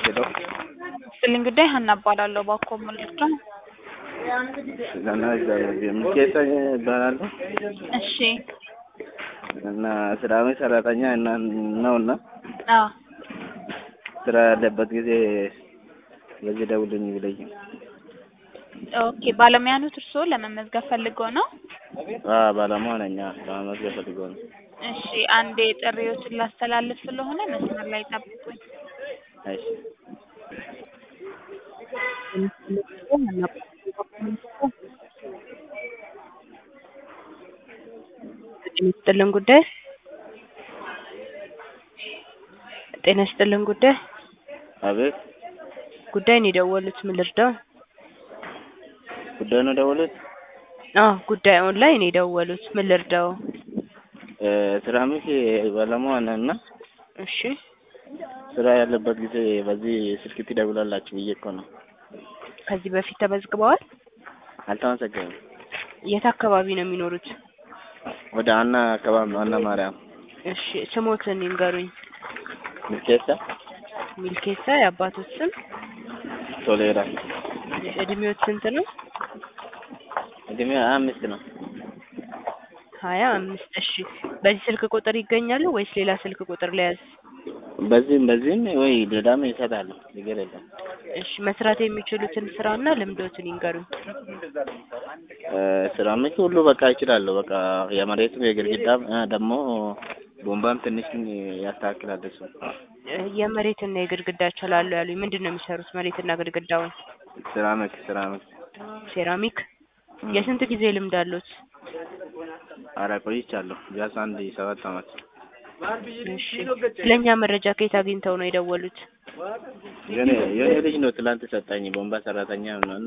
ሄሎ ስልኝ ጉዳይ ሀና እባላለሁ። ባኮ መልካ። እና ምንኬታ እባላለሁ እሺ። እና ስራሜ ሰራተኛ እና ነውና አዎ ስራ ያለበት ጊዜ በዚህ ደውልኝ ብለኝ። ኦኬ። ባለሙያ ነው እርስዎ ለመመዝገብ ፈልገው ነው? ባለሙያ ነኝ። ለመመዝገብ ፈልገው ነው። እሺ አንዴ ጥሪዎችን ላስተላልፍ ስለሆነ መስመር ላይ ጠብቁኝ። እሺ ጤና ጉዳይ ጤና ይስጥልን ጉዳይ አቤት ጉዳይ ነው የደወሉት። ምን ልርዳው? ጉዳይ ነው ደወሉት? ጉዳይ ኦንላይን ነው የደወሉት። ምን ልርዳው? ስራምሽ ባለሙያ ነውና እሺ ስራ ያለበት ጊዜ በዚህ ስልክ ትደውላላችሁ ብዬ እኮ ነው። ከዚህ በፊት ተመዝግበዋል? አልተመዘገበም። የት አካባቢ ነው የሚኖሩት? ወደ አና አካባቢ አና ማርያም። እሺ ስሞትን ይንገሩኝ። ሚልኬሳ የአባቶት ስም? ቶሌራ። እድሜዎት ስንት ነው? እድሜ 25 ነው። 25። እሺ በዚህ ስልክ ቁጥር ይገኛሉ ወይስ ሌላ ስልክ ቁጥር ለያዝ? በዚህም ወይ ሌላም ይሰጣሉ። ነገር የለም። እሺ መስራት የሚችሉትን ስራና ልምዶትን ይንገሩኝ። ስራምሽ ሁሉ በቃ ይችላል። በቃ የመሬትም የግድግዳም ደግሞ ቦምባም ትንሽ ያስተካክላል እሱ። የመሬትና የግድግዳ ይችላሉ ያሉኝ ምንድነው የሚሰሩት? መሬትና ግድግዳውን? ሴራሚክ። የስንት ጊዜ ልምድ አሉት? ኧረ ቆይቻለሁ። ቢያንስ 7 አመት። እሺ ስለኛ መረጃ ከየት አግኝተው ነው የደወሉት? የኔ ልጅ ነው ትላንት ሰጣኝ። ቦምባ ሰራተኛ ነውና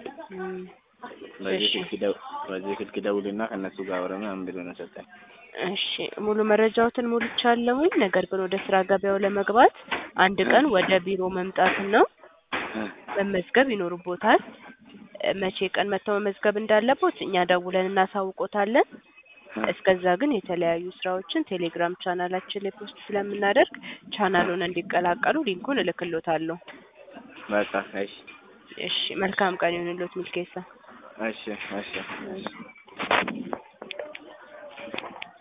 በዚህ ስልክ ደውልና ከነሱ ጋር አውራና አንብሎ ነው ሰጣኝ። እሺ ሙሉ መረጃዎትን ሞልቻለሁኝ። ነገር ግን ወደ ስራ ገበያው ለመግባት አንድ ቀን ወደ ቢሮ መምጣትና መመዝገብ ይኖርቦታል። መቼ ቀን መተው መመዝገብ እንዳለቦት እኛ ደውለን እናሳውቆታለን። እስከዛ ግን የተለያዩ ስራዎችን ቴሌግራም ቻናላችን ላይ ፖስት ስለምናደርግ ቻናሉን እንዲቀላቀሉ ሊንኩን እልክልዎታለሁ። በቃ እሺ። እሺ መልካም ቀን ይሁንልዎት ሚልኬሳ። እሺ።